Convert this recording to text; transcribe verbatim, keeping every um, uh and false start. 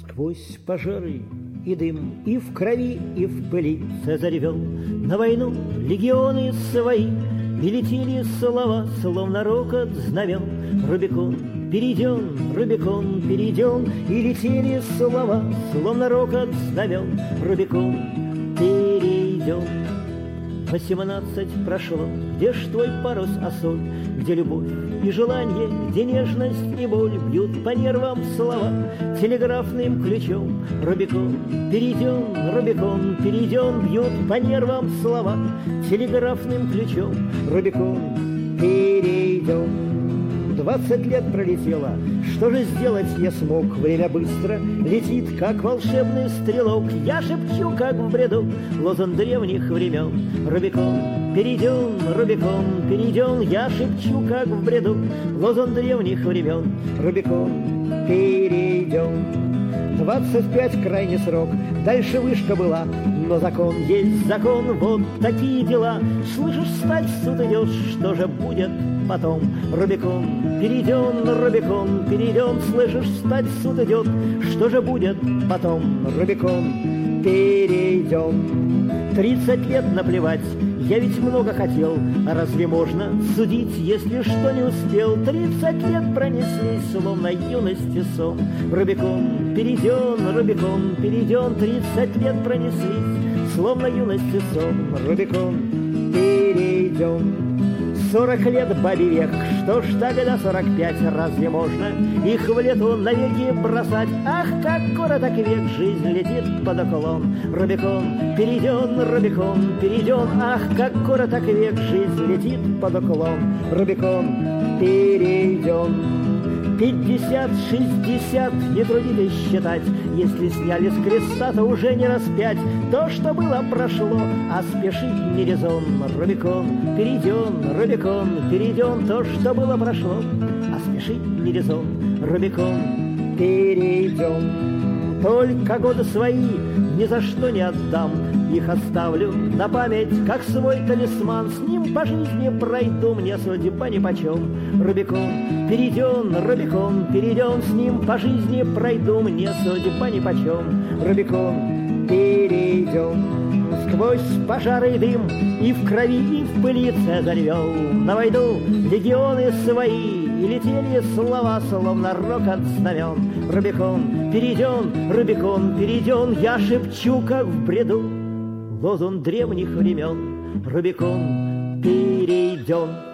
Сквозь пожары и дым, и в крови, и в пыли Цезарь вел на войну легионы свои, и летели слова, словно рокот знамен. Рубикон перейден, Рубикон перейден, и летели слова, словно рокот знамен. Рубикон перейден. Восемнадцать прошло, где ж твой парус осоль, где любовь и желание, где нежность и боль бьют по нервам слова телеграфным ключом. Рубикон перейден, Рубикон перейден, бьют по нервам слова телеграфным ключом. Рубикон перейден. Двадцать лет пролетело, что же сделать я смог? Время быстро летит, как волшебный стрелок. Я шепчу, как в бреду, лозунг древних времен. Рубикон перейден, Рубикон перейден, я шепчу, как в бреду, лозунг древних времен. Рубикон перейден. Двадцать пять крайний срок, дальше вышка была, но закон есть закон, вот такие дела. Слышишь, стать в суд идешь, что же будет потом? Рубикон перейден, Рубикон перейден, слышишь, стать в суд идет, что же будет потом? Рубикон перейден. Тридцать лет наплевать, я ведь много хотел, а разве можно судить, если что не успел? Тридцать лет пронеслись, словно юности сон. Рубикон перейден, Рубикон перейден, тридцать лет пронеслись, словно юности сон. Рубикон перейден. Сорок лет бабий век, что ж тогда сорок пять? Разве можно их в лету навеки бросать? Ах, как короток век, жизнь летит под уклон. Рубикон перейден, Рубикон перейден, ах, как короток век, жизнь летит под уклон. Рубикон перейден. Пятьдесят, шестьдесят, не трудитесь считать, если сняли с креста, то уже не распять. То, что было, прошло, а спешить не резон. Рубикон перейден, Рубикон перейден, то, что было, прошло, а спешить не резон. Рубикон перейден. Только годы свои ни за что не отдам, их оставлю на память, как свой талисман. С ним по жизни пройду, мне судьба нипочем. Рубикон перейден, Рубикон перейден, с ним по жизни пройду, мне судьба нипочем. Рубикон перейден. Сквозь пожары и дым, и в крови, и в пыли Цезарь вел на войну легионы свои, и летели слова, словно рокот знамен. Рубикон перейден, Рубикон перейден, я шепчу, как в бреду, лозунг древних времен. Рубикон перейден.